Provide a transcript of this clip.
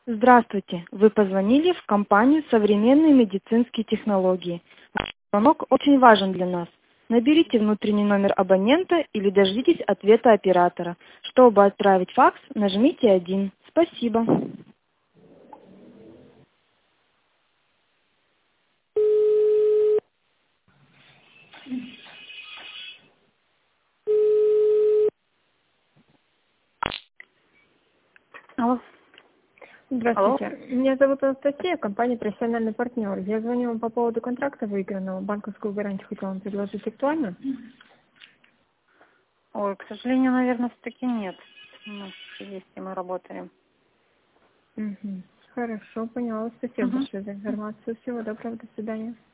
Здравствуйте! Вы позвонили в компанию «Современные медицинские технологии». Ваш звонок очень важен для нас. Наберите внутренний номер абонента или дождитесь ответа оператора. Чтобы отправить факс, нажмите 1. Спасибо. Алло. Алло. Здравствуйте. Меня зовут Анастасия, компания «Профессиональный партнер». Я звоню вам по поводу контракта выигранного. Банковскую гарантию хотела вам предложить. Актуально? Ой, к сожалению, наверное, все-таки нет. У нас есть, и мы работаем. Угу. Хорошо, поняла. Спасибо Угу. большое за информацию. Всего доброго, до свидания.